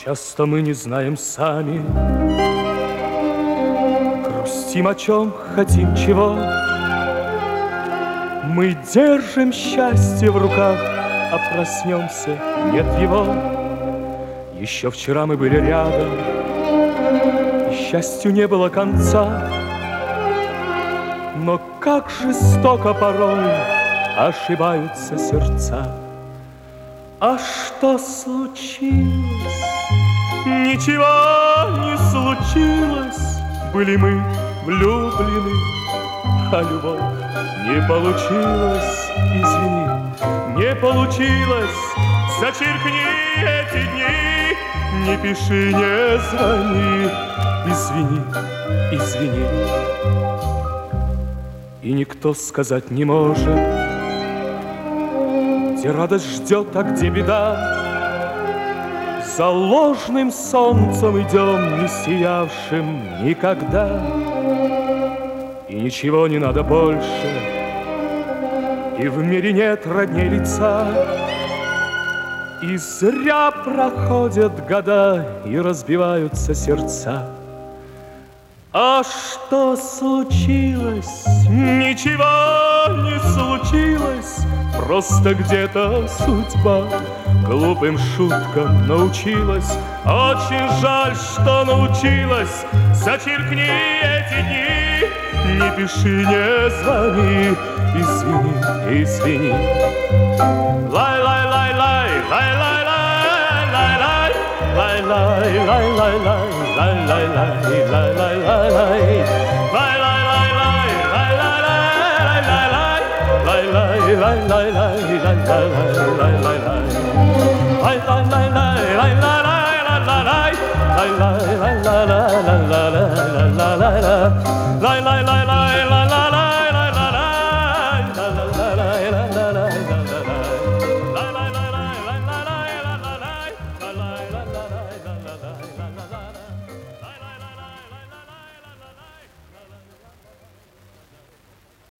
Часто мы не знаем сами, грустим о чем, хотим чего. Мы держим счастье в руках, а проснемся, нет его. Еще вчера мы были рядом, и счастью не было конца. Но как жестоко порой ошибаются сердца. А что случилось? Ничего не случилось. Были мы влюблены, а любовь не получилась. Извини, не получилось. Зачеркни эти дни, не пиши, не звони. Извини, извини. И никто сказать не может, где радость ждет, а где беда. За ложным солнцем идем, не сиявшим никогда. И ничего не надо больше, и в мире нет родней лица. И зря проходят года, и разбиваются сердца. А что случилось? Ничего не случилось. Просто где-то судьба глупым шуткам научилась. Очень жаль, что научилась. Зачеркни эти дни, не пиши, не звони. Извини, извини. Лай-лай-лай-лай, лай-лай-лай-лай-лай, лай-лай-лай-лай-лай, лай-лай-лай-лай-лай-лай, la la la la